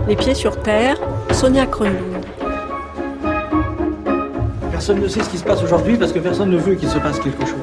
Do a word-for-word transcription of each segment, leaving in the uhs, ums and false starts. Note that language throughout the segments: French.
Les pieds sur terre, Sonia Kronlund. Personne ne sait ce qui se passe aujourd'hui parce que personne ne veut qu'il se passe quelque chose.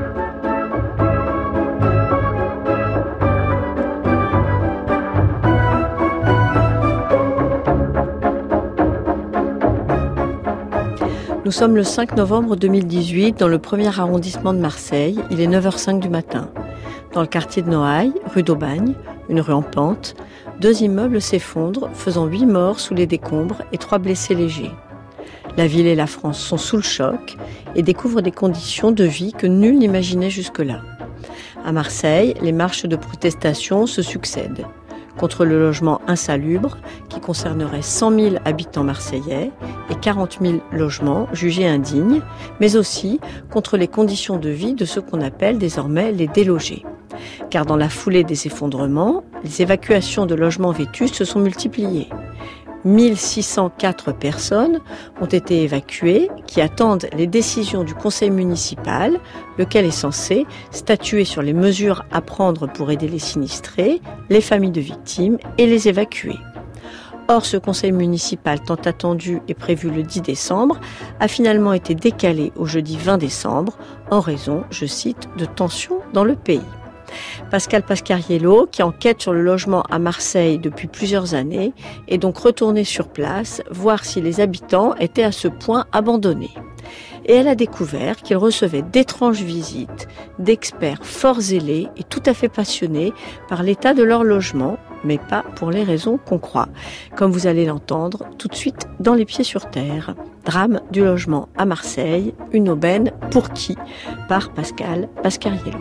Nous sommes le cinq novembre deux mille dix-huit dans le premier arrondissement de Marseille. Il est neuf heures cinq du matin. Dans le quartier de Noailles, rue d'Aubagne, une rue en pente, deux immeubles s'effondrent, faisant huit morts sous les décombres et trois blessés légers. La ville et la France sont sous le choc et découvrent des conditions de vie que nul n'imaginait jusque-là. À Marseille, les marches de protestation se succèdent. Contre le logement insalubre, qui concernerait cent mille habitants marseillais et quarante mille logements jugés indignes, mais aussi contre les conditions de vie de ceux qu'on appelle désormais les délogés. Car dans la foulée des effondrements, les évacuations de logements vétustes se sont multipliées. mille six cent quatre personnes ont été évacuées qui attendent les décisions du conseil municipal, lequel est censé statuer sur les mesures à prendre pour aider les sinistrés, les familles de victimes et les évacuer. Or, ce conseil municipal tant attendu et prévu le dix décembre a finalement été décalé au jeudi vingt décembre en raison, je cite, de tensions dans le pays. Pascal Pascariello, qui enquête sur le logement à Marseille depuis plusieurs années, est donc retourné sur place voir si les habitants étaient à ce point abandonnés. Et elle a découvert qu'ils recevaient d'étranges visites d'experts fort zélés et tout à fait passionnés par l'état de leur logement, mais pas pour les raisons qu'on croit. Comme vous allez l'entendre tout de suite dans Les Pieds sur Terre. Drame du logement à Marseille, une aubaine pour qui ? Par Pascal Pascariello.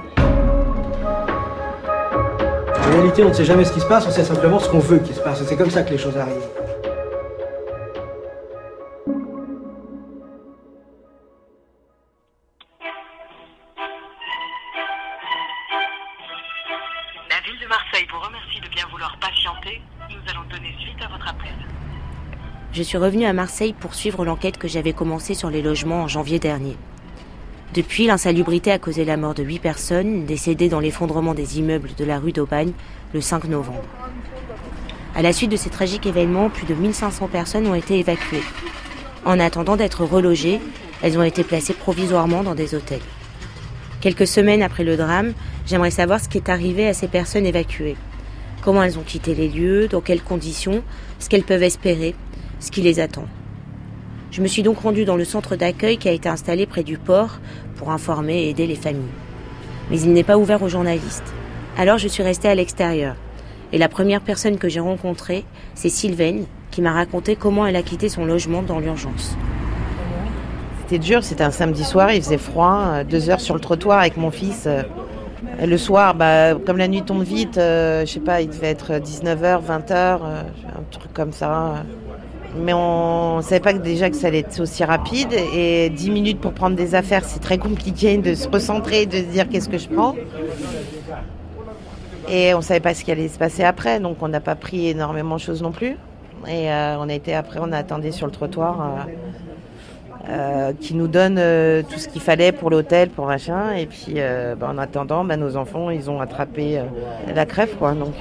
En réalité, on ne sait jamais ce qui se passe, on sait simplement ce qu'on veut qu'il se passe. Et c'est comme ça que les choses arrivent. La ville de Marseille vous remercie de bien vouloir patienter. Nous allons donner suite à votre appel. Je suis revenue à Marseille pour suivre l'enquête que j'avais commencée sur les logements en janvier dernier. Depuis, l'insalubrité a causé la mort de huit personnes, décédées dans l'effondrement des immeubles de la rue d'Aubagne le cinq novembre. À la suite de ces tragiques événements, plus de mille cinq cents personnes ont été évacuées. En attendant d'être relogées, elles ont été placées provisoirement dans des hôtels. Quelques semaines après le drame, j'aimerais savoir ce qui est arrivé à ces personnes évacuées. Comment elles ont quitté les lieux, dans quelles conditions, ce qu'elles peuvent espérer, ce qui les attend. Je me suis donc rendue dans le centre d'accueil qui a été installé près du port pour informer et aider les familles. Mais il n'est pas ouvert aux journalistes. Alors je suis restée à l'extérieur. Et la première personne que j'ai rencontrée, c'est Sylvaine, qui m'a raconté comment elle a quitté son logement dans l'urgence. C'était dur, c'était un samedi soir, il faisait froid, deux heures sur le trottoir avec mon fils. Et le soir, bah, comme la nuit tombe vite, euh, je sais pas, il devait être dix-neuf heures, vingt heures, euh, un truc comme ça. Mais on ne savait pas que déjà que ça allait être aussi rapide. Et dix minutes pour prendre des affaires, c'est très compliqué de se recentrer, de se dire qu'est-ce que je prends. Et on ne savait pas ce qui allait se passer après, donc on n'a pas pris énormément de choses non plus. Et euh, on a été après, on a attendu sur le trottoir euh, euh, qui nous donne euh, tout ce qu'il fallait pour l'hôtel, pour machin. Et puis euh, bah, en attendant, bah, nos enfants, ils ont attrapé euh, la crève, quoi. Donc.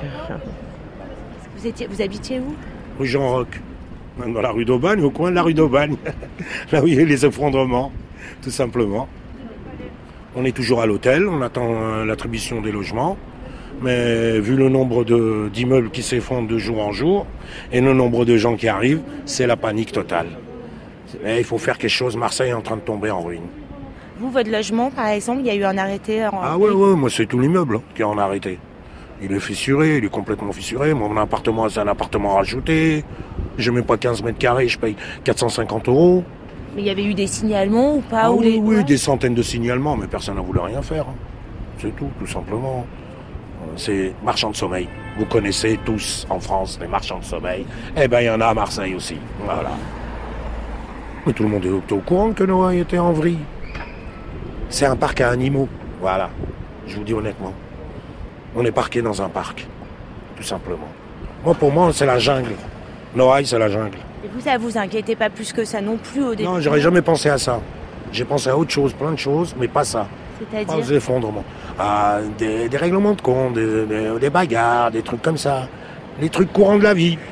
Vous étiez, vous habitiez où ? Rue Jean-Roch. Dans la rue d'Aubagne, au coin de la rue d'Aubagne, là où il y a les effondrements, tout simplement. On est toujours à l'hôtel, on attend l'attribution des logements, mais vu le nombre de, d'immeubles qui s'effondrent de jour en jour et le nombre de gens qui arrivent, c'est la panique totale. Et il faut faire quelque chose, Marseille est en train de tomber en ruine. Vous, votre logement, par exemple, il y a eu un arrêté en... Ah ouais, ouais, moi c'est tout l'immeuble hein, qui est en arrêté. Il est fissuré, il est complètement fissuré. Mon appartement, c'est un appartement rajouté. Je mets pas quinze mètres carrés, je paye quatre cent cinquante euros. Mais il y avait eu des signalements ou pas ah, ou Oui, les... oui, ouais. Des centaines de signalements, mais personne n'a voulu rien faire. C'est tout, tout simplement. C'est marchands de sommeil. Vous connaissez tous en France les marchands de sommeil. Eh ben, il y en a à Marseille aussi. Voilà. Mais tout le monde est au courant que Noailles était en vrille. C'est un parc à animaux. Voilà. Je vous dis honnêtement. On est parqué dans un parc. Tout simplement. Moi, pour moi, c'est la jungle. Noailles, c'est la jungle. Et vous, ça vous inquiétait pas plus que ça non plus au début ? Non, j'aurais jamais pensé à ça. J'ai pensé à autre chose, plein de choses, mais pas ça. C'est-à-dire ? Pas aux effondrements. À des, des règlements de compte, des, des, des bagarres, des trucs comme ça. Les trucs courants de la vie.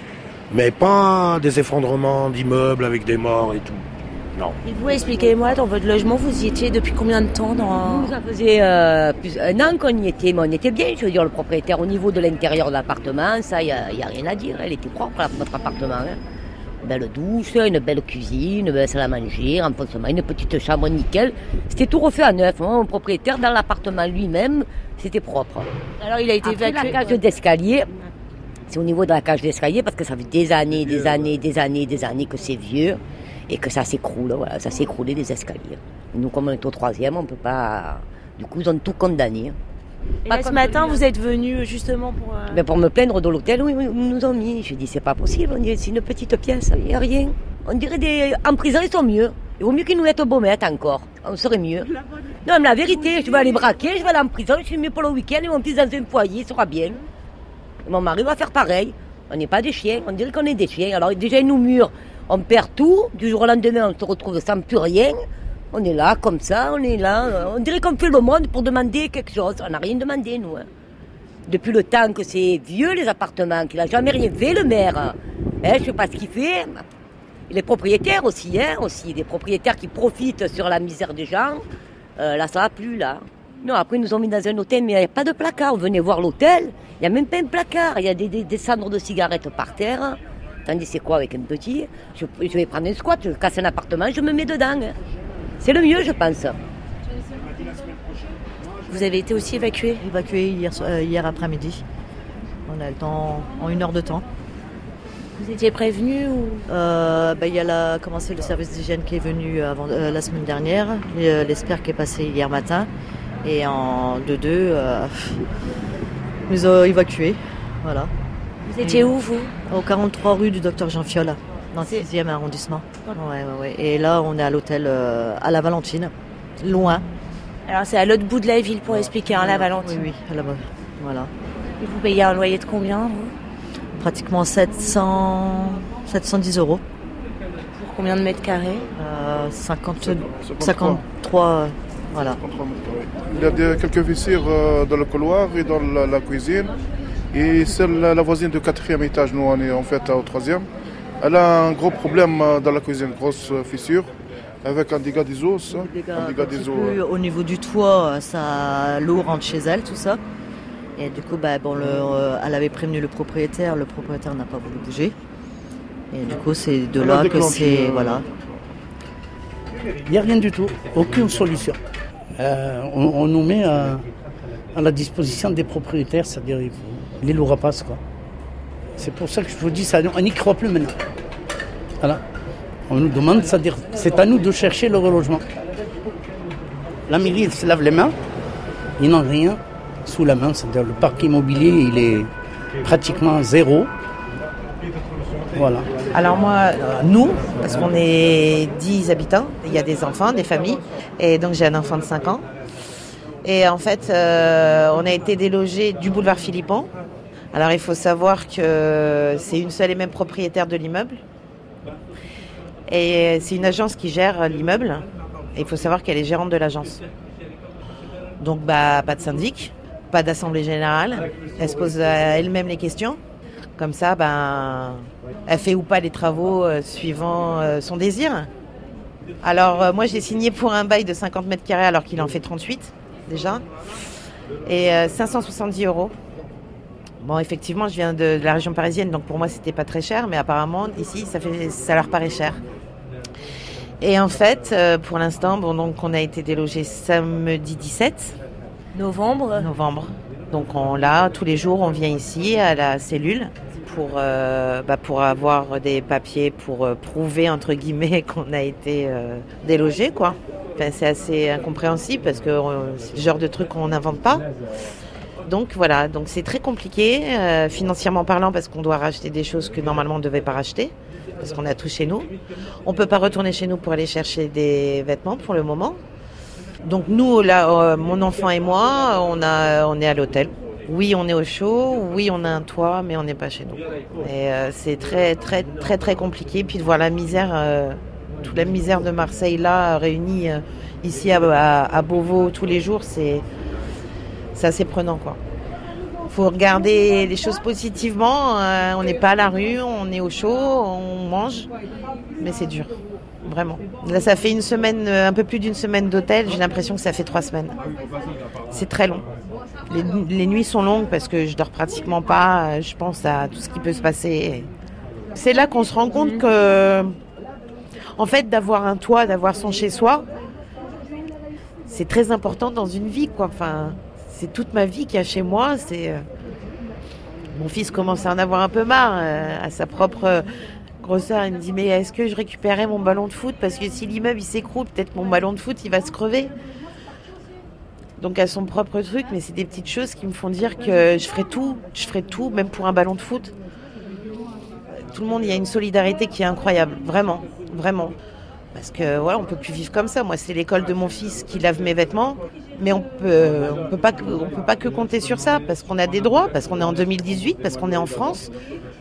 Mais pas des effondrements d'immeubles avec des morts et tout. Non. Et vous, expliquez-moi, dans votre logement, vous y étiez depuis combien de temps dans... Nous, ça faisait euh, plus un an qu'on y était, mais on était bien. Je veux dire, le propriétaire, au niveau de l'intérieur de l'appartement, ça, il n'y a, a rien à dire. Elle était propre, notre appartement. Hein. Une belle douche, une belle cuisine, une belle salle à manger, un fonctionnement, une petite chambre nickel. C'était tout refait à neuf. Hein. Le propriétaire, dans l'appartement lui-même, c'était propre. Alors, il a été Après, évacué. la cage d'escalier, c'est au niveau de la cage d'escalier, parce que ça fait des années, des années, des années, des années que c'est vieux. Et que ça s'écroule, voilà, ça s'est écroulé des escaliers. Nous, comme on est au troisième, on ne peut pas... Du coup, ils ont tout condamné. Et là, ce matin, vous êtes venu justement pour... Euh... Mais pour me plaindre de l'hôtel, oui, oui, ils nous ont mis. Je dis, c'est pas possible, on dirait, c'est une petite pièce, il n'y a rien. On dirait des... En prison, ils sont mieux. Il vaut mieux qu'ils nous mettent au Baumette encore, on serait mieux. Non, mais la vérité, je vais aller braquer, je vais aller en prison, je suis mieux pour le week-end, ils vont plus dans un foyer, ça sera bien. Et mon mari va faire pareil. On n'est pas des chiens, on dirait qu'on est des chiens. Alors déjà, ils nous murent. On perd tout, du jour au lendemain, on se retrouve sans plus rien. On est là, comme ça, on est là. On dirait qu'on fait le monde pour demander quelque chose. On n'a rien demandé, nous. Hein. Depuis le temps que c'est vieux, les appartements, qu'il n'a jamais rien fait, le maire. Hein, je ne sais pas ce qu'il fait. Et les propriétaires aussi, hein, aussi. Des propriétaires qui profitent sur la misère des gens. Euh, là, ça va plus, là. Non, après, ils nous ont mis dans un hôtel, mais il n'y a pas de placard. Venez voir l'hôtel, il n'y a même pas un placard. Il y a des, des, des cendres de cigarettes par terre. Tandis c'est quoi avec un petit, je, je vais prendre un squat, je casse un appartement, je me mets dedans. C'est le mieux, je pense. Vous avez été aussi évacué ? Évacué hier, euh, hier après-midi. On a le temps, en une heure de temps. Vous étiez prévenu ou euh, bah, il y a la, commencé le service d'hygiène qui est venu avant, euh, la semaine dernière, et, l'Esper qui est passé hier matin, et en deux deux, euh, ils nous ont évacués. Voilà. Vous étiez où, vous ? Au quarante-trois rue du Docteur Jean Fiola, dans le sixième arrondissement. Ouais, ouais, ouais. Et là, on est à l'hôtel euh, à la Valentine, loin. Alors, c'est à l'autre bout de la ville pour expliquer, hein, la Valentine. Oui, oui, là-bas. Voilà. Et vous payez un loyer de combien, vous ? Pratiquement sept cents, sept cent dix euros. Pour combien de mètres carrés ? euh, cinquante, cinquante-trois, voilà. Il y a des, quelques vessières euh, dans le couloir et dans la, la cuisine. Et celle, la voisine du quatrième étage, nous on est en fait au troisième, elle a un gros problème dans la cuisine, grosse fissure, avec un dégât des eaux. Ça. Dégâts, un dégât des eaux plus, au niveau du toit, ça, l'eau rentre chez elle, tout ça. Et du coup, bah, bon, le, euh, elle avait prévenu le propriétaire, le propriétaire n'a pas voulu bouger. Et du coup, c'est de là que c'est... Voilà. Il n'y a rien du tout, aucune solution. Euh, on, on nous met à, à la disposition des propriétaires, c'est-à-dire il faut les lourds rapaces, quoi. C'est pour ça que je vous dis ça, on n'y croit plus maintenant. Voilà. On nous demande, c'est-à-dire c'est à nous de chercher le relogement. La mairie, elle se lave les mains, ils n'ont rien sous la main, c'est-à-dire le parc immobilier, il est pratiquement zéro. Voilà. Alors moi, nous, parce qu'on est dix habitants, il y a des enfants, des familles, et donc j'ai un enfant de cinq ans. Et en fait, euh, on a été délogés du boulevard Philippon. Alors il faut savoir que c'est une seule et même propriétaire de l'immeuble. Et c'est une agence qui gère l'immeuble. Et il faut savoir qu'elle est gérante de l'agence. Donc bah, pas de syndic, pas d'assemblée générale. Elle se pose elle-même les questions. Comme ça, ben, elle fait ou pas les travaux euh, suivant euh, son désir. Alors euh, moi j'ai signé pour un bail de cinquante mètres carrés alors qu'il en fait trente-huit déjà. Et euh, cinq cent soixante-dix euros. Bon, effectivement, je viens de, de la région parisienne, donc pour moi, c'était pas très cher, mais apparemment, ici, ça, fait, ça leur paraît cher. Et en fait, euh, pour l'instant, bon, donc, on a été délogés samedi dix-sept novembre. Novembre. Donc, on, là, tous les jours, on vient ici, à la cellule, pour, euh, bah, pour avoir des papiers, pour euh, prouver, entre guillemets, qu'on a été euh, délogés, quoi. Enfin, c'est assez incompréhensible, parce que euh, c'est le genre de truc qu'on n'invente pas. Donc voilà, donc c'est très compliqué euh, financièrement parlant parce qu'on doit racheter des choses que normalement on ne devait pas racheter parce qu'on a tout chez nous. On ne peut pas retourner chez nous pour aller chercher des vêtements pour le moment. Donc nous, là, euh, mon enfant et moi, on, a, on est à l'hôtel. Oui, on est au chaud, oui, on a un toit, mais on n'est pas chez nous. Et euh, c'est très, très, très, très compliqué. Puis de voir la misère, euh, toute la misère de Marseille là, réunie euh, ici à, à, à Beauvau tous les jours, c'est... C'est assez prenant, quoi. faut regarder les choses positivement. Euh, on n'est pas à la rue, on est au chaud, on mange, mais c'est dur, vraiment. Là, ça fait une semaine, un peu plus d'une semaine d'hôtel. J'ai l'impression que ça fait trois semaines. C'est très long. Les, les nuits sont longues parce que je dors pratiquement pas. Je pense à tout ce qui peut se passer. C'est là qu'on se rend compte que, en fait, d'avoir un toit, d'avoir son chez-soi, c'est très important dans une vie, quoi. Enfin, c'est toute ma vie qu'il y a chez moi. C'est euh... Mon fils commence à en avoir un peu marre, euh, à sa propre euh, grosseur. Il me dit, mais est-ce que je récupérais mon ballon de foot ? Parce que si l'immeuble il s'écroule, peut-être mon ballon de foot il va se crever. Donc à son propre truc, mais c'est des petites choses qui me font dire que je ferai tout, je ferai tout, même pour un ballon de foot. Tout le monde, il y a une solidarité qui est incroyable, vraiment, vraiment. Parce que voilà, on peut plus vivre comme ça. Moi, c'est l'école de mon fils qui lave mes vêtements, mais on peut, on peut pas, on peut pas que compter sur ça, parce qu'on a des droits, parce qu'on est en deux mille dix-huit, parce qu'on est en France.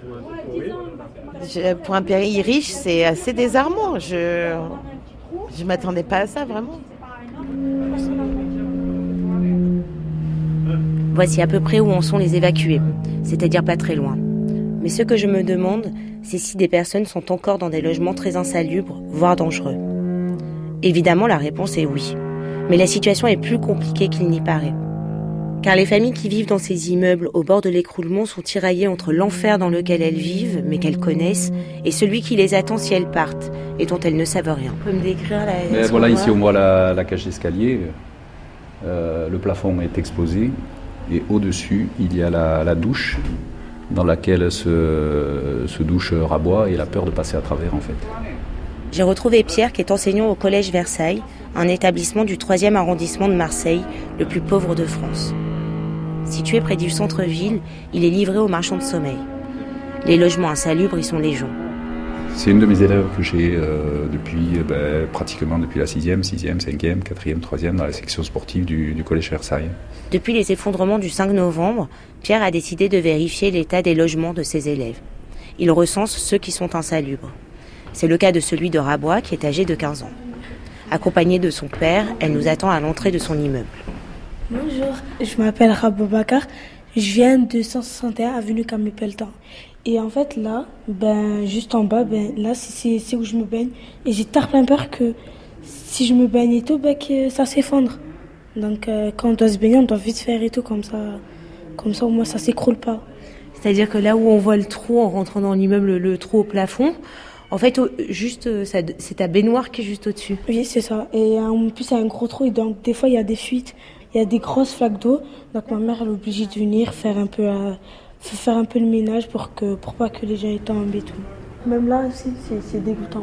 Je, pour un pays riche, c'est assez désarmant. Je, je m'attendais pas à ça, vraiment. Voici à peu près où en sont les évacués, c'est-à-dire pas très loin. Mais ce que je me demande, c'est si des personnes sont encore dans des logements très insalubres, voire dangereux. Évidemment, la réponse est oui. Mais la situation est plus compliquée qu'il n'y paraît. Car les familles qui vivent dans ces immeubles au bord de l'écroulement sont tiraillées entre l'enfer dans lequel elles vivent, mais qu'elles connaissent, et celui qui les attend si elles partent, et dont elles ne savent rien. Vous pouvez me décrire la... Mais voilà, ici on voit la, la cage d'escalier. Euh, le plafond est exposé, et au-dessus, il y a la, la douche, dans laquelle se, se douche Rabois, et il a peur de passer à travers, en fait. J'ai retrouvé Pierre, qui est enseignant au Collège Versailles, un établissement du troisième arrondissement de Marseille, le plus pauvre de France. Situé près du centre-ville, il est livré aux marchands de sommeil. Les logements insalubres y sont légion. C'est une de mes élèves que j'ai euh, depuis, ben, pratiquement depuis la sixième, sixième, cinquième, quatrième, troisième dans la section sportive du, du Collège Versailles. Depuis les effondrements du cinq novembre, Pierre a décidé de vérifier l'état des logements de ses élèves. Il recense ceux qui sont insalubres. C'est le cas de celui de Rabois, qui est âgé de quinze ans. Accompagnée de son père, elle nous attend à l'entrée de son immeuble. Bonjour, je m'appelle Raboua Bakar, je viens de cent soixante et un avenue Camille Pelletan. Et en fait là, ben, juste en bas, ben, là c'est, c'est où je me baigne. Et j'ai tard plein peur que si je me baigne et tout, ben, que ça s'effondre. Donc euh, quand on doit se baigner, on doit vite faire et tout, comme ça, comme ça au moins ça s'écroule pas. C'est-à-dire que là où on voit le trou en rentrant dans l'immeuble, le, le trou au plafond, en fait, juste, ça, c'est ta baignoire qui est juste au-dessus. Oui, c'est ça. Et en plus, il y a un gros trou et donc des fois, il y a des fuites, il y a des grosses flaques d'eau. Donc ma mère, elle est obligée de venir faire un peu, euh, faire un peu le ménage pour que, pour pas que les gens y tombent et tout. Même là aussi, c'est, c'est dégoûtant.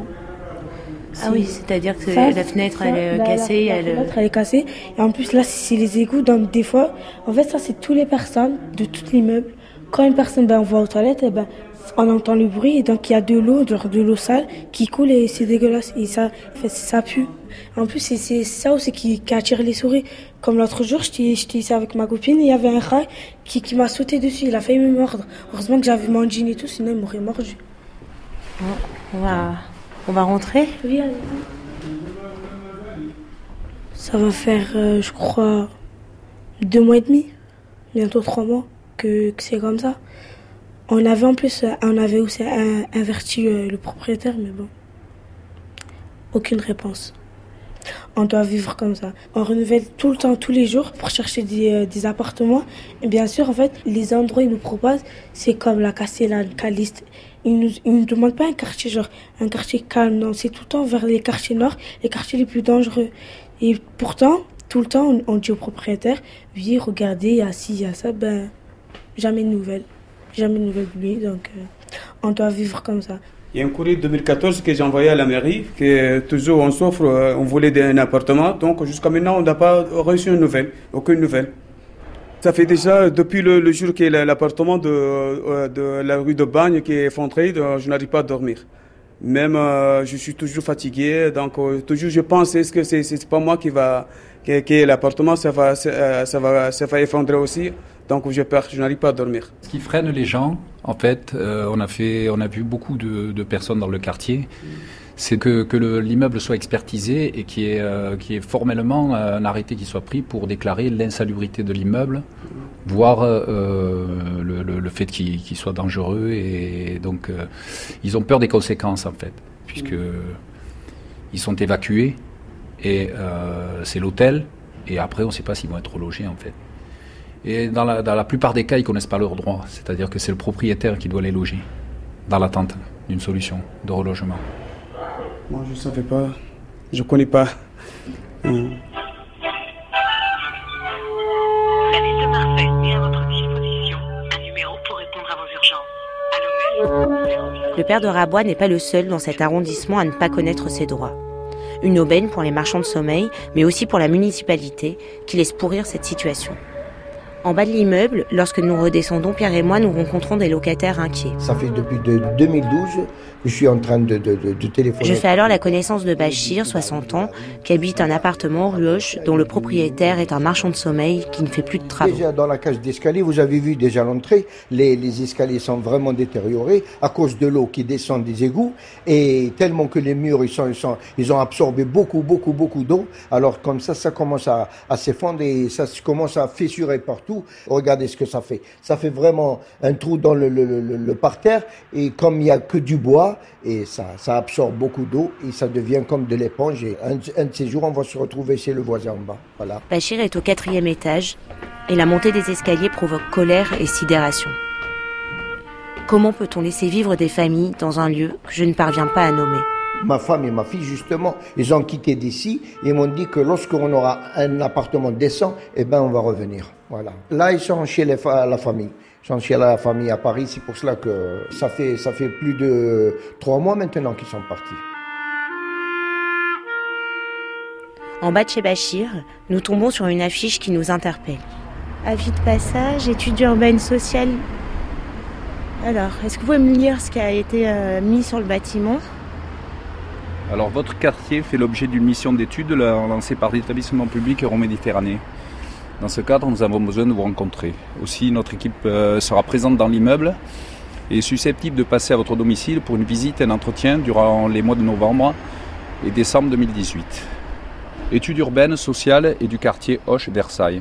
Ah oui, c'est-à-dire que ça, la fenêtre, ça, elle est la, cassée. La, la, elle... la fenêtre, elle est cassée. Et en plus, là, c'est les égouts. Donc des fois, en fait, ça, c'est toutes les personnes de tout l'immeuble. Quand une personne, ben, on va aux toilettes, et ben, on entend le bruit et donc il y a de l'eau, genre de l'eau sale qui coule et c'est dégueulasse et ça, en fait, ça pue. En plus, c'est, c'est ça aussi qui, qui attire les souris. Comme l'autre jour, j'étais, j'étais ici avec ma copine et il y avait un rat qui, qui m'a sauté dessus, il a failli me mordre. Heureusement que j'avais mon jean et tout, sinon il m'aurait mordu. On va, on va rentrer ? Oui, allez. Ça va faire, euh, je crois, deux mois et demi, bientôt trois mois que, que c'est comme ça. On avait en plus, on avait aussi averti le propriétaire, mais bon, aucune réponse. On doit vivre comme ça. On renouvelle tout le temps, tous les jours, pour chercher des, des appartements. Et bien sûr, en fait, les endroits qu'ils nous proposent, c'est comme la Castilla, le Caliste. Ils nous, ils nous demandent pas un quartier, genre un quartier calme, non, c'est tout le temps vers les quartiers nord, les quartiers les plus dangereux. Et pourtant, tout le temps, on, on dit au propriétaire, oui, regardez, il y a ci, il y a ça, ben, jamais de nouvelles. Jamais de nouvelles de lui, donc euh, on doit vivre comme ça. Il y a un courrier de deux mille quatorze que j'ai envoyé à la mairie, que toujours on s'offre, on voulait un appartement, donc jusqu'à maintenant on n'a pas reçu une nouvelle, aucune nouvelle. Ça fait déjà depuis le, le jour que l'appartement de, de la rue de Bagne qui est effondré, je n'arrive pas à dormir. Même euh, je suis toujours fatigué, donc euh, toujours je pense est-ce que c'est c'est pas moi qui va que, que l'appartement ça va ça, ça va ça va effondrer aussi. Donc j'ai peur, je n'arrive pas à dormir. Ce qui freine les gens, en fait, euh, on a fait, on a vu beaucoup de, de personnes dans le quartier. c'est que, que le, l'immeuble soit expertisé et qu'il y ait, euh, qu'il y ait formellement un arrêté qui soit pris pour déclarer l'insalubrité de l'immeuble, voire euh, le, le, le fait qu'il, qu'il soit dangereux. Et donc, euh, ils ont peur des conséquences, en fait, puisque ils sont évacués et euh, c'est l'hôtel. Et après, on ne sait pas s'ils vont être relogés, en fait. Et dans la, dans la plupart des cas, ils ne connaissent pas leurs droits. C'est-à-dire que c'est le propriétaire qui doit les loger, dans l'attente d'une solution de relogement. Moi, je ne savais pas. Je ne connais pas. Hum. La ville de Marseille met à votre disposition un numéro pour répondre à vos urgences. Allô, Le père de Rabois n'est pas le seul dans cet arrondissement à ne pas connaître ses droits. Une aubaine pour les marchands de sommeil, mais aussi pour la municipalité, qui laisse pourrir cette situation. En bas de l'immeuble, lorsque nous redescendons, Pierre et moi, nous rencontrons des locataires inquiets. Ça fait depuis de deux mille douze que je suis en train de, de, de, de téléphoner. Je fais alors la connaissance de Bachir, soixante ans, qui habite un appartement rue Hoche, dont le propriétaire est un marchand de sommeil qui ne fait plus de travaux. Déjà dans la cage d'escalier, vous avez vu déjà l'entrée, les, les escaliers sont vraiment détériorés à cause de l'eau qui descend des égouts et tellement que les murs ils, sont, ils, sont, ils ont absorbé beaucoup, beaucoup, beaucoup d'eau. Alors comme ça, ça commence à, à s'effondrer et ça commence à fissurer partout. Regardez ce que ça fait. Ça fait vraiment un trou dans le, le, le, le parterre et comme il n'y a que du bois, et ça, ça absorbe beaucoup d'eau et ça devient comme de l'éponge. Et un, un de ces jours, on va se retrouver chez le voisin en bas. Voilà. Bachir est au quatrième étage et la montée des escaliers provoque colère et sidération. Comment peut-on laisser vivre des familles dans un lieu que je ne parviens pas à nommer ? Ma femme et ma fille, justement, ils ont quitté d'ici et m'ont dit que lorsqu'on aura un appartement décent, eh ben, on va revenir. Voilà. Là, ils sont chez les fa- la famille. Ils sont chez la famille à Paris. C'est pour cela que ça fait, ça fait plus de trois mois maintenant qu'ils sont partis. En bas de chez Bachir, nous tombons sur une affiche qui nous interpelle. Avis de passage, études urbaines sociales. Alors, est-ce que vous pouvez me lire ce qui a été euh, mis sur le bâtiment ? Alors, votre quartier fait l'objet d'une mission d'études lancée par l'établissement public Euroméditerranée. Dans ce cadre, nous avons besoin de vous rencontrer. Aussi, notre équipe euh, sera présente dans l'immeuble et est susceptible de passer à votre domicile pour une visite et un entretien durant les mois de novembre et décembre deux mille dix-huit. Études urbaines, sociales et du quartier Hoche-Versailles.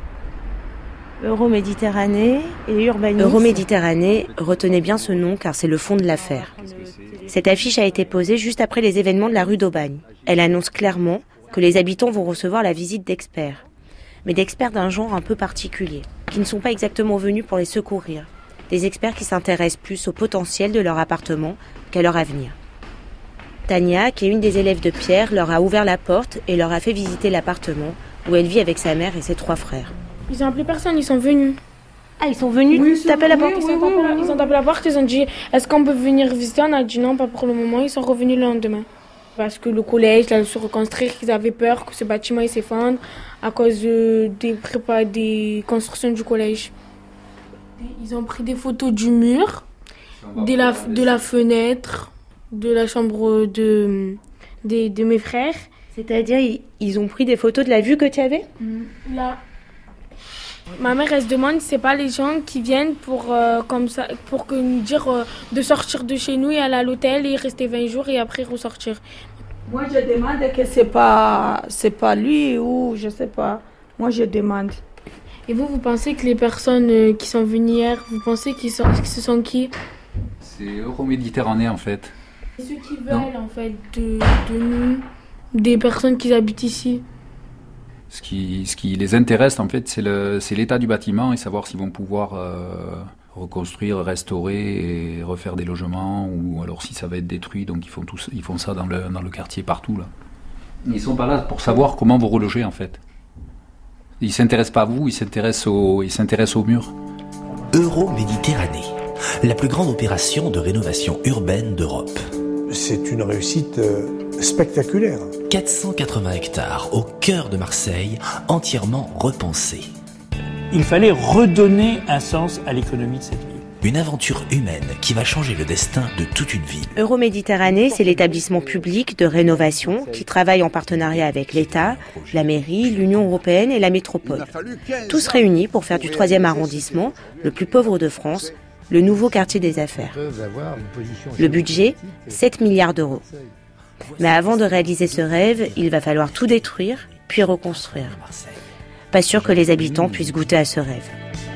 Euroméditerranée et urbanisme. Euroméditerranée, retenez bien ce nom car c'est le fond de l'affaire. Cette affiche a été posée juste après les événements de la rue d'Aubagne. Elle annonce clairement que les habitants vont recevoir la visite d'experts. Mais d'experts d'un genre un peu particulier, qui ne sont pas exactement venus pour les secourir. Des experts qui s'intéressent plus au potentiel de leur appartement qu'à leur avenir. Tania, qui est une des élèves de Pierre, leur a ouvert la porte et leur a fait visiter l'appartement où elle vit avec sa mère et ses trois frères. Ils ont appelé personne, ils sont venus. Ah, ils sont venus oui, taper la porte oui, oui, oui, oui. Ils ont tapé la porte, ils ont dit est-ce qu'on peut venir visiter? On a dit non, pas pour le moment. Ils sont revenus le lendemain. Parce que le collège allait se reconstruire, qu'ils avaient peur que ce bâtiment il s'effondre à cause des, prépa- des constructions du collège. Ils ont pris des photos du mur, de la, de la fenêtre, de la chambre de, de, de mes frères. C'est-à-dire, ils, ils ont pris des photos de la vue que tu avais ? Là. Ma mère, elle se demande si c'est pas les gens qui viennent pour, euh, comme ça, pour que nous dire euh, de sortir de chez nous et aller à l'hôtel et rester vingt jours et après ressortir. Moi, je demande que c'est pas, c'est pas lui ou je sais pas. Moi, je demande. Et vous, vous pensez que les personnes euh, qui sont venues hier, vous pensez qu'ils sont, que ce sont qui? C'est Euroméditerranée en fait. C'est ceux qui veulent non. en fait de, de nous, des personnes qui habitent ici. Ce qui, ce qui les intéresse, en fait, c'est, le, c'est l'état du bâtiment et savoir s'ils vont pouvoir euh, reconstruire, restaurer et refaire des logements ou alors si ça va être détruit. Donc ils font, tout, ils font ça dans le, dans le quartier partout. Là. Ils sont pas là pour savoir comment vous reloger, en fait. Ils ne s'intéressent pas à vous, ils s'intéressent au, ils s'intéressent au mur. Euroméditerranée, la plus grande opération de rénovation urbaine d'Europe. C'est une réussite euh, spectaculaire. quatre cent quatre-vingts hectares au cœur de Marseille, entièrement repensés. Il fallait redonner un sens à l'économie de cette ville. Une aventure humaine qui va changer le destin de toute une ville. Euroméditerranée, c'est l'établissement public de rénovation qui travaille en partenariat avec l'État, la mairie, l'Union européenne et la métropole. Tous réunis pour faire du troisième arrondissement, le plus pauvre de France, le nouveau quartier des affaires. Le budget, sept milliards d'euros. Mais avant de réaliser ce rêve, il va falloir tout détruire, puis reconstruire. Pas sûr que les habitants puissent goûter à ce rêve.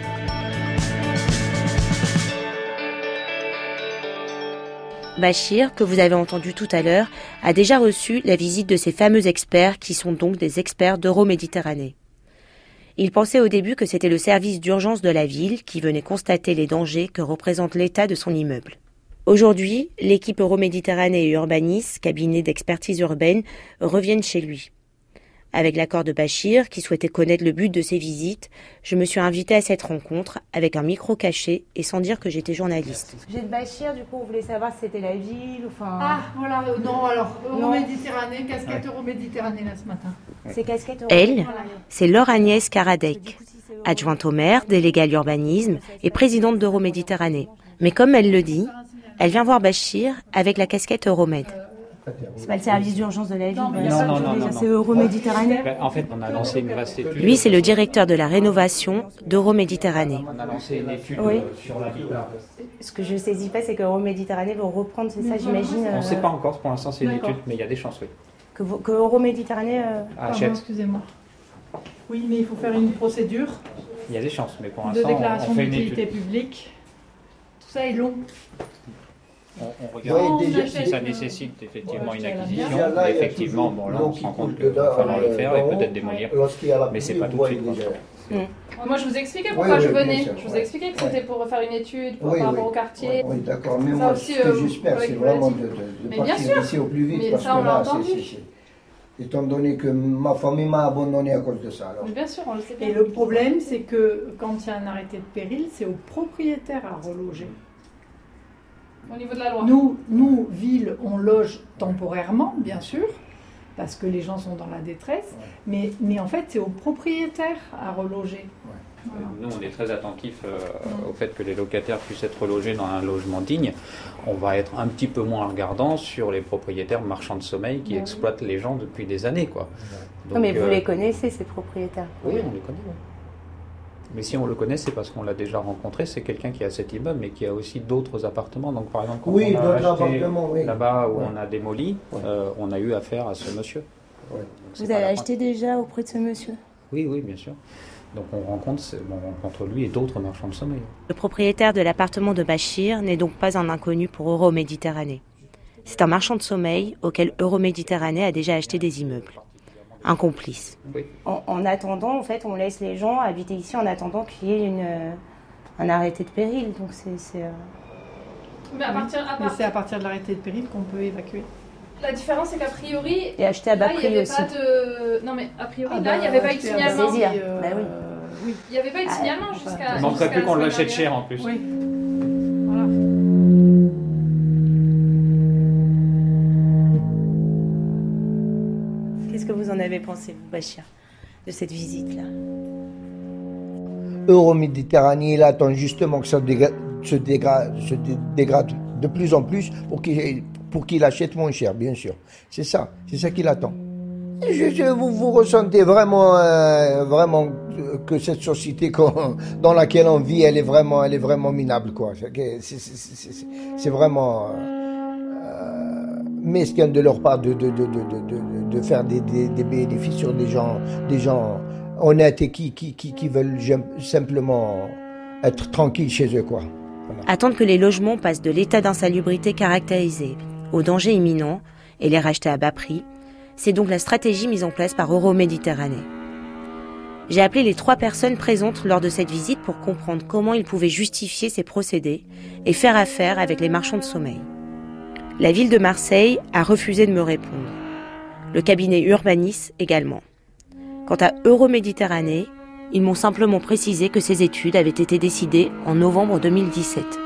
Bachir, que vous avez entendu tout à l'heure, a déjà reçu la visite de ces fameux experts qui sont donc des experts d'Euroméditerranée. Il pensait au début que c'était le service d'urgence de la ville qui venait constater les dangers que représente l'état de son immeuble. Aujourd'hui, l'équipe Euroméditerranée et Urbanis, cabinet d'expertise urbaine, reviennent chez lui. Avec l'accord de Bachir, qui souhaitait connaître le but de ses visites, je me suis invitée à cette rencontre avec un micro caché et sans dire que j'étais journaliste. J'ai de Bachir, du coup, on voulait savoir si c'était la ville, enfin... Ah, voilà, euh, non, alors, Euroméditerranée, casquette ouais. Euroméditerranée, là, ce matin. C'est casquette Elle, c'est Laure Agnès Karadec, adjointe au maire, déléguée à l'urbanisme et présidente d'Euroméditerranée. Mais comme elle le dit, elle vient voir Bachir avec la casquette Euromed. C'est pas le service d'urgence de la ville. Non, non, non, non, non, c'est Euroméditerranée. En fait, on a lancé une vaste étude. Lui, c'est le directeur de la rénovation d'Euroméditerranée. On a lancé une étude oui. sur l'habitat. Ce que je ne saisis pas, c'est qu'Euroméditerranée va reprendre, c'est ça, j'imagine. On ne sait pas encore, pour l'instant, c'est une étude, mais il y a des chances, oui. Que, que Euroméditerranée euh... achète. Excusez-moi. Oui, mais il faut faire une procédure. Il y a des chances, mais pour de l'instant, déclaration on fait une d'utilité étude. publique. Tout ça est long. On, on regarde oui, si ça nécessite effectivement une acquisition. Là, effectivement, bon, là, on se rend compte qu'il va falloir le faire et peut-être démolir. Mais c'est pas tout de suite. Mmh. Moi, je vous expliquais pourquoi oui, oui, je venais. Sûr, je vous ai expliqué que c'était pour faire une étude, pour, oui, par rapport oui. au quartier. Oui, d'accord. Mais ça moi, aussi, ce que euh, j'espère, c'est vraiment de, de, de partir d'ici au plus vite. Mais parce ça, que on l'a là, entendu. c'est, c'est, c'est... Étant donné que ma famille m'a abandonné à cause de ça. Alors. Mais bien sûr, on le sait bien. Et le problème, c'est que quand il y a un arrêté de péril, c'est au propriétaire à reloger. Au niveau de la loi. Nous, nous, ville, on loge temporairement, bien sûr, parce que les gens sont dans la détresse, ouais. mais, mais en fait, c'est au propriétaire à reloger. Ouais. Voilà. Nous, on est très attentifs euh, mmh. au fait que les locataires puissent être relogés dans un logement digne. On va être un petit peu moins regardant sur les propriétaires marchands de sommeil qui mmh. exploitent les gens depuis des années, quoi. Donc, non, mais vous euh, les connaissez, ces propriétaires? Oui, on les connaît, oui. Mais si on le connaît, c'est parce qu'on l'a déjà rencontré. C'est quelqu'un qui a cet immeuble, mais qui a aussi d'autres appartements. Donc, par exemple, quand oui, on a acheté oui. là-bas où ouais. on a démoli, ouais. euh, on a eu affaire à ce monsieur. Ouais. Vous avez acheté déjà auprès de ce monsieur? Oui, oui, bien sûr. Donc, on rencontre, on rencontre lui et d'autres marchands de sommeil. Le propriétaire de l'appartement de Bachir n'est donc pas un inconnu pour Euroméditerranée. C'est un marchand de sommeil auquel Euroméditerranée a déjà acheté des immeubles. Un complice. Oui. En, en attendant, en fait, on laisse les gens habiter ici en attendant qu'il y ait une, euh, un arrêté de péril. Donc c'est. c'est euh... Mais, à partir, à part... Mais c'est à partir de l'arrêté de péril qu'on peut évacuer. La différence, c'est qu'à priori. Et acheter à bas là, prix il y avait aussi. Pas de... Non, mais a priori, ah là, il bah, n'y avait pas eu de signalement. Saisir. Euh, bah oui. oui. Il n'y avait pas eu de signalement ah, jusqu'à. Il manquerait plus qu'on l'achète cher en plus. Oui. Voilà. Qu'est-ce que vous en avez pensé, Bachir, de cette visite-là? Euroméditerranée, il attend justement que ça dégrade, se, dégrade, se dégrade de plus en plus pour qu'il, pour qu'il achète moins cher, bien sûr. C'est ça, c'est ça qu'il attend. Je, je, vous, vous ressentez vraiment, euh, vraiment que cette société dans laquelle on vit, elle est vraiment, elle est vraiment minable, quoi. C'est, c'est, c'est, c'est, c'est vraiment euh, mesquin de leur part de, de, de, de, de, de faire des, des, des bénéfices sur des gens, des gens honnêtes et qui, qui, qui, qui veulent simplement être tranquilles chez eux, quoi. Voilà. Attendre que les logements passent de l'état d'insalubrité caractérisé au danger imminent et les racheter à bas prix, c'est donc la stratégie mise en place par Euroméditerranée. J'ai appelé les trois personnes présentes lors de cette visite pour comprendre comment ils pouvaient justifier ces procédés et faire affaire avec les marchands de sommeil. La ville de Marseille a refusé de me répondre. Le cabinet Urbanis également. Quant à Euroméditerranée, ils m'ont simplement précisé que ces études avaient été décidées en novembre deux mille dix-sept.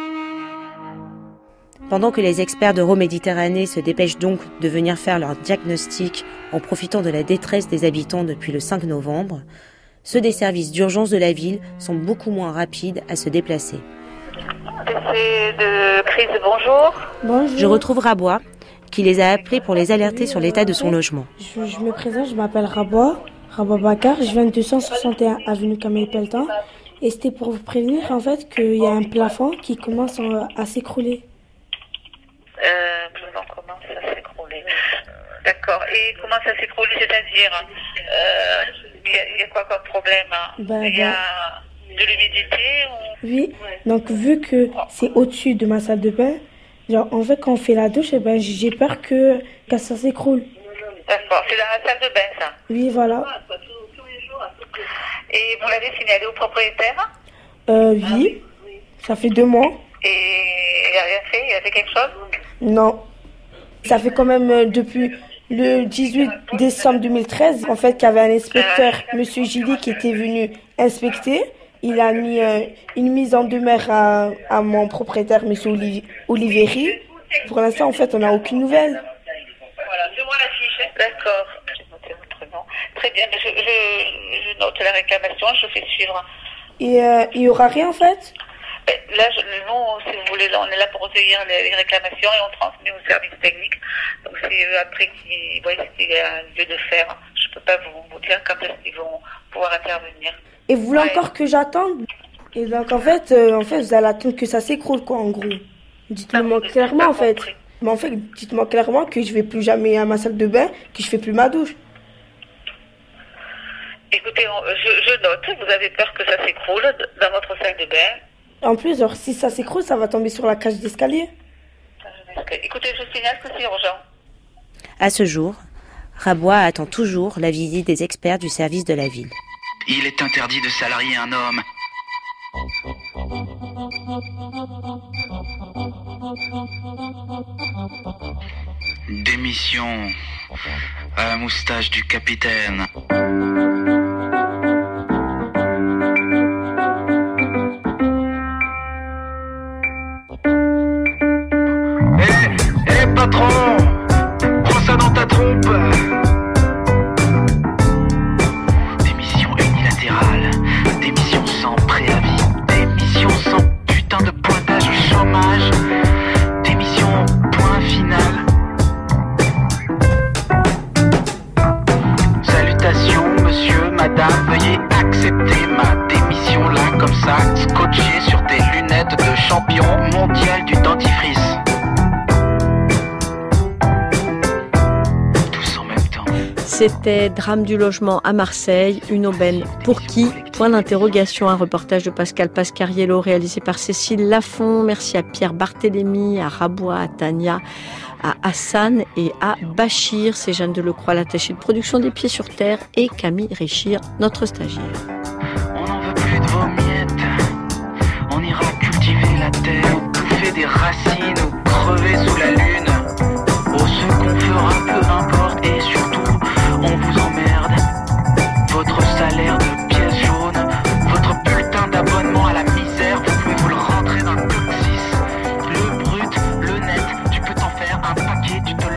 Pendant que les experts d'Euroméditerranée se dépêchent donc de venir faire leur diagnostic en profitant de la détresse des habitants depuis le cinq novembre, ceux des services d'urgence de la ville sont beaucoup moins rapides à se déplacer. P C de crise, bonjour. Bonjour. Je retrouve Rabois, qui les a appelés pour les alerter sur l'état de son logement. Je, je me présente, je m'appelle Rabois, Rabois Bakar, je viens de deux cent soixante et un avenue Camille Pelletan, et c'était pour vous prévenir en fait qu'il y a un plafond qui commence à s'écrouler. Euh, plafond commence à s'écrouler. D'accord. Et comment ça s'écroule? C'est-à-dire, il euh, y, y a quoi comme problème? Il bah, y a bah... de l'humidité ou... Oui. Donc, vu que c'est au-dessus de ma salle de bain, genre, en fait, quand on fait la douche, eh ben, j'ai peur que, que ça s'écroule. D'accord. C'est dans la salle de bain, ça? Oui, voilà. Et vous l'avez signalé au propriétaire? Euh, oui. Ça fait deux mois. Et il n'a rien fait? Il a fait quelque chose? Non. Ça fait quand même euh, depuis le dix-huit décembre deux mille treize, en fait, qu'il y avait un inspecteur, Monsieur Gilly, qui était venu inspecter. Il a mis euh, une mise en demeure à, à mon propriétaire, Monsieur Oliv- Olivieri. Pour l'instant, en fait, on n'a aucune nouvelle. Voilà, donne-moi la fiche. D'accord. J'ai noté votre nom. Très bien, je, je, je note la réclamation, je fais suivre. Et euh, il n'y aura rien, en fait? Là, je, nous, si vous voulez, là, on est là pour recueillir les, les réclamations et on transmet au service technique. Donc c'est eux après qui voient s'il y a un lieu de faire. Je ne peux pas vous, vous dire quand est-ce qu'ils vont pouvoir intervenir. Et vous voulez ouais. encore que j'attende? Et donc en fait, euh, en fait, vous allez attendre que ça s'écroule, quoi, en gros. Dites-le-moi ah, clairement, en fait. Compris. Mais en fait, dites-moi clairement que je ne vais plus jamais à ma salle de bain, que je ne fais plus ma douche. Écoutez, je, je note, vous avez peur que ça s'écroule dans votre salle de bain. En plus, alors, si ça s'écroule, ça va tomber sur la cage d'escalier. Écoutez, je signale que c'est urgent. À ce jour, Rabois attend toujours la visite des experts du service de la ville. Il est interdit de salarier un homme. Démission à la moustache du capitaine. Eh, eh patron, prends ça dans ta trompe. Démission unilatérale, démission sans préavis, démission sans putain de pointage au chômage, démission point final. Salutations monsieur, madame, veuillez accepter ma démission là comme ça, scotché sur des lunettes de champion mondial du dentifrice. C'était Drame du logement à Marseille, une aubaine pour qui? Point d'interrogation, un reportage de Pascal Pascariello réalisé par Cécile Lafont. Merci à Pierre Barthélémy, à Rabois, à Tania, à Hassan et à Bachir. C'est Jeanne Delecroix, l'attachée de production des Pieds sur Terre, et Camille Richir, notre stagiaire. On n'en veut plus de vos miettes, on ira cultiver la terre, bouffer des racines.